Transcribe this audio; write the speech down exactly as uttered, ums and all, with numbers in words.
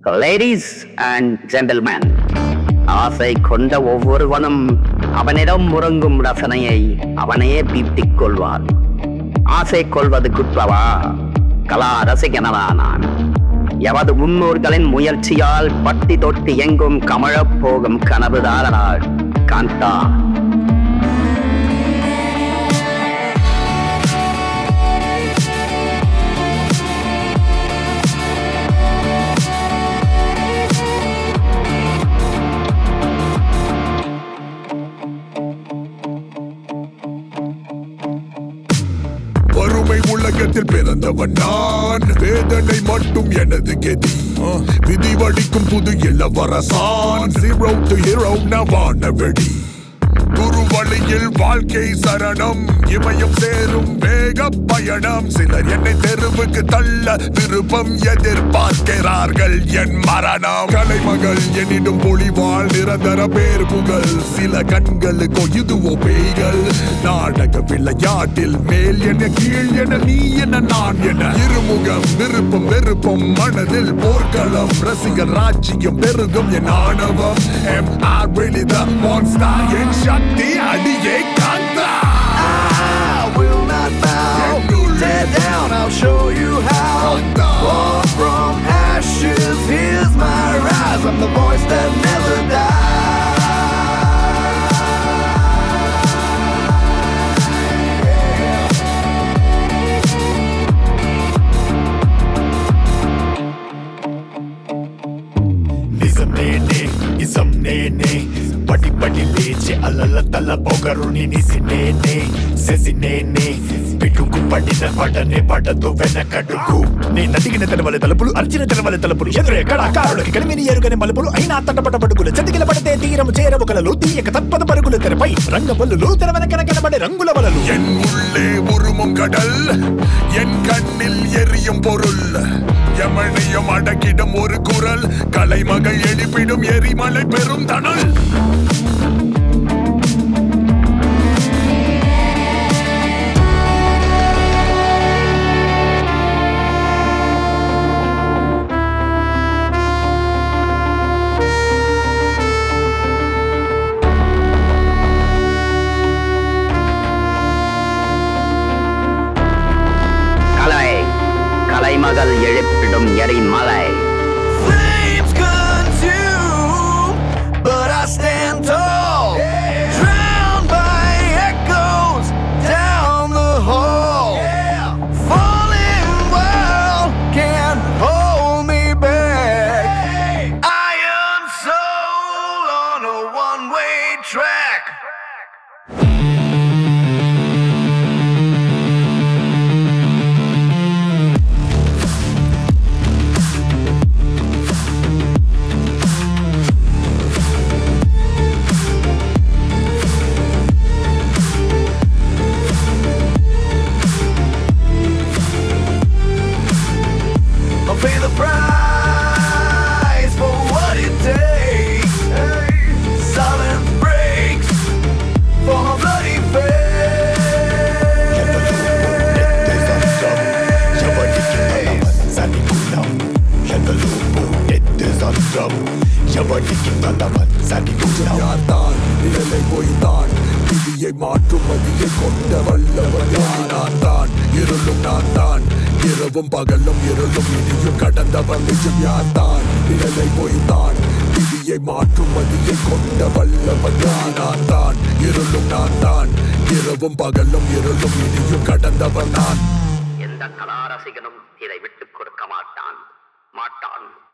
Ladies and gentleman, ஆசை கொண்ட ஒவ்வொருவனும் அவனிடம் முறங்கும் ரசனையை அவனே பீட்டிக் கொள்வான். ஆசை கொள்வது குற்றவா? கலா ரசிகனவா நான்? எவது முன்னோர்களின் முயற்சியால் பட்டி தொட்டி எங்கும் கமழப் போகும் கனவுதாரனாள் காந்தா. வறுமை உலகத்தில் பிறந்தவன் நான், வேதனை மட்டும் எனது கெதி. விதி வடிக்கும் புது இளவரசான், ஜீரோ டு ஹீரோ நவான வெடி. குரு வழியில் வாழ்க்கை சரணம், இமயம் சேரும் வேக பயணம். சிலர் என்னை தெருவுக்கு தள்ள விருப்பம் எதிர்பார்க்கிறார்கள் என் மரணம். கலைமகள் என்னிடம் பொழிவாள் நிரந்தர பேர் புகழ். சில கண்களுக்கோ இதுவோ பேய்கள். நாடக விளையாட்டில் மேல் என கீழ் என நீ என நான் என இருமுகம் விருப்பம் வெறுப்பம் மனதில் போர்க்களம். ரசிகர் ராஜ்யம் பெருகும் என் ஆணவம். Am I really the monster? என் சக்தி அடியே Kantha. I will not bow, tear down, I'll show you how. Born from ashes, here's my rise. I'm the voice that never dies. నిజం నేనే నిజం నేనే పడి పడి లేచి అలల తల పొగరుని నిసి నేనే సెసి నేనే పిడుగు పడిన పడనే పడదు వెనకడుగు. నేను అడిగిన తెలవల తలుపులు అర్చిన తెలవల తలుపులు ఎదురే కళాకారులకి కనివిని ఎరుగని మలుపులు అయినా తట్టపట పడుగులు చతికిల పడితే తీరము చేరవు కలలు తీయక తప్పద పరుగులు తెరపై రంగబల్లులు తెరవెనకన కనబడే రంగుల వలలు. என் உள்ளே உருமும் கடல், என் கண்ணில் எரியும் பொருள். யமனையும் அடக்கிடும் ஒரு குரல், கலைமகள் எழுப்பிடும் எரிமலை பெரும் தணல். கலை கலைமகள் எழுப்பிடும் எரிமலை. Flames consume, but I stand tall. Drowned by echoes down the hall. Falling world can't hold me back. Iron soul on a one-way track. I'll pay the price for what it takes. Silence breaks for my bloody face. யார்தான் நிழலை போய்தான் விதியை மாற்றும் மதியை கொண்ட வல்லவன் நான் தான். இருளும் நான் தான், இரவும் பகலும் இருளும் இனியும் கடந்தவன் நிஜம். யார்தான் நிழலை போய்தான் விதியை மாற்றும் மதியை கொண்ட வல்லவன் நான் தான். இருளும் நான் தான், இரவும் பகலும் இருளும் இனியும் கடந்தவன் நான். எந்த கலா ரசிகனும் இதை விட்டுக் கொடுக்க மாட்டான் மாட்டான்